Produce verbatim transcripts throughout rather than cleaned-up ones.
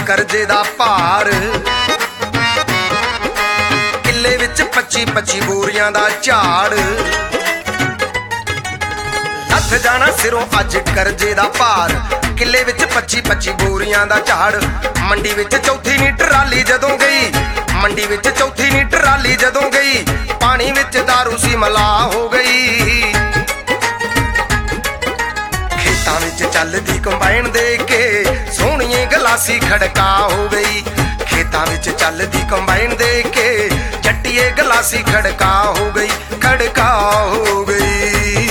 ਕਰਜ਼ੇ ਦਾ ਭਾਰ। ਕਿੱਲੇ ਵਿੱਚ ਪੱਚੀ ਪੱਚੀ ਬੋਰੀਆਂ ਦਾ ਝਾੜ। ਲੱਥ ਜਾਣਾ ਸਿਰੋਂ ਅੱਜ ਕਰਜ਼ੇ ਦਾ ਭਾਰ। ਕਿੱਲੇ ਵਿੱਚ ਪੱਚੀ ਪੱਚੀ ਬੋਰੀਆਂ ਦਾ ਝਾੜ। ਮੰਡੀ ਵਿੱਚ ਚੌਥੀ ਨੀ ਟਰਾਲੀ ਜਦੋਂ ਗਈ, ਮੰਡੀ ਵਿੱਚ ਚੌਥੀ ਨੀ ਟਰਾਲੀ ਜਦੋਂ ਗਈ, ਪਾਣੀ ਵਿੱਚ ਦਾਰੂ ਸੀ ਮਲਾ ਹੋ ਗਈ। ਖੇਤਾਂ ਵਿੱਚ ਚੱਲਦੀ ਕੰਬਾਈਨ ਦੇ ਕੇ ਸੋਹਣੀਏ ਗਲਾਸੀ ਖੜਕਾ ਹੋ ਗਈ। ਖੇਤਾਂ ਵਿੱਚ ਚੱਲਦੀ ਕੰਬਾਈਨ ਦੇ ਕੇ ਜੱਟੀਏ ਗਲਾਸੀ ਖੜਕਾ ਹੋ ਗਈ, ਖੜਕਾ ਹੋ ਗਈ।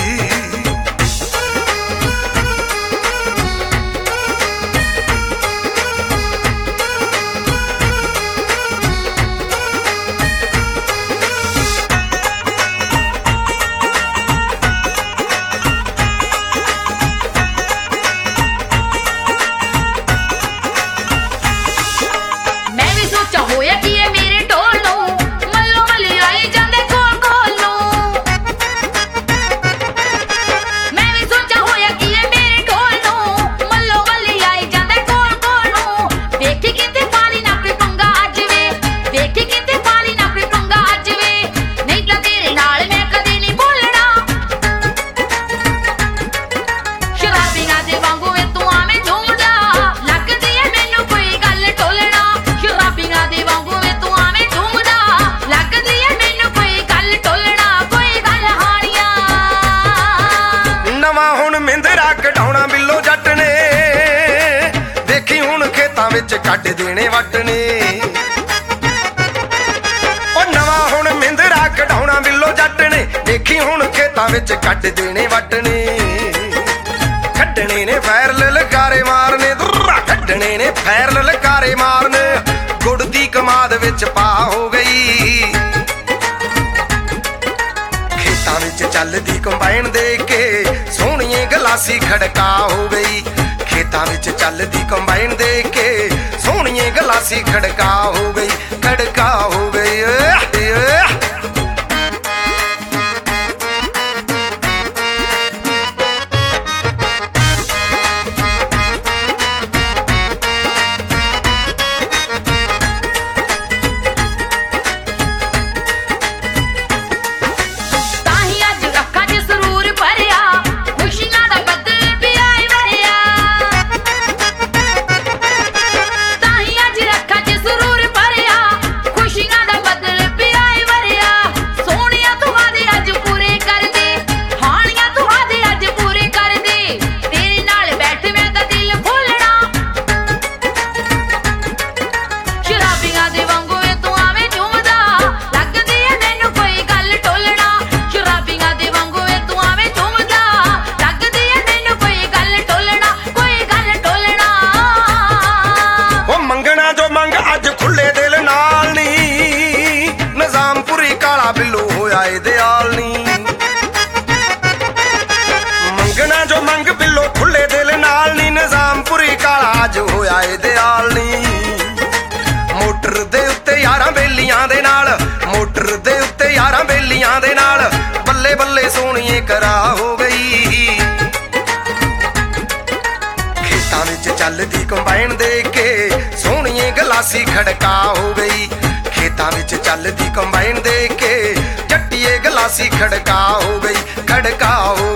ਵਿੱਚ ਕੱਢ ਦੇਣੇ ਵੱਟ ਨੇ। ਉਹ ਨਵਾਂ ਹੁਣ ਮਿੰਦਰਾ ਕਢਾਉਣਾ ਬਿੱਲੋ ਜੱਟ ਨੇ, ਦੇਖੀ ਹੁਣ ਖੇਤਾਂ ਵਿੱਚ ਕੱਢ ਦੇਣੇ ਵੱਟ ਨੇ। ਕੱਢਣੇ ਨੇ ਫੈਰ ਲਲਕਾਰੇ ਮਾਰਨੇ, ਕੱਢਣੇ ਨੇ ਫੈਰ ਲਲਕਾਰੇ ਮਾਰਨੇ, ਗੁੜ ਦੀ ਕਮਾਦ ਵਿੱਚ ਪਾ ਹੋ ਗਈ। ਖੇਤਾਂ ਵਿੱਚ ਚੱਲਦੀ ਕੰਬਾਈਨ ਦੇ ਕੇ ਸੋਹਣੀਏ ਗਲਾਸੀ ਖੜਕਾ ਹੋ ਗਈ। ਖੇਤਾਂ ਵਿੱਚ ਚੱਲਦੀ ਕੰਬਾਈਨ ਦੇ ਕੇ ਸੋਹਣੀਏ ਗਲਾਸੀ ਖੜਕਾ ਹੋ ਗਈ, ਖੜਕਾ ਹੋ ਗਈ। ਮੰਗਣਾ ਜੋ ਮੰਗ ਬਿੱਲੋ ਖੁੱਲੇ ਦਿਲ ਨਾਲ ਨੀ, ਨਿਜ਼ਾਮਪੁਰੀ ਕਾਲਾ ਅੱਜ ਹੋਇਆ ਏ ਦਿਆਲ ਨੀ। ਮੋਟਰ ਦੇ ਉੱਤੇ ਯਾਰਾਂ ਬੇਲੀਆਂ ਦੇ ਨਾਲ, ਮੋਟਰ ਦੇ ਉੱਤੇ ਯਾਰਾਂ ਬੇਲੀਆਂ ਦੇ ਨਾਲ, ਬੱਲੇ ਬੱਲੇ ਸੋਹਣੀਏ ਕਰਾ ਹੋ ਗਈ। ਖੇਤਾਂ ਵਿੱਚ ਚੱਲਦੀ ਕੰਬਾਈਨ ਦੇ ਕੇ ਸੋਹਣੀਏ ਗਲਾਸੀ ਖੜਕਾ ਹੋ ਗਈ। ਖੇਤਾਂ ਵਿੱਚ ਚੱਲਦੀ ਕੰਬਾਈਨ ਦੇ ਕੇ ਜੱਟੀਏ ਗਲਾਸੀ ਖੜਕਾ ਹੋ ਗਈ, ਖੜਕਾ ਹੋ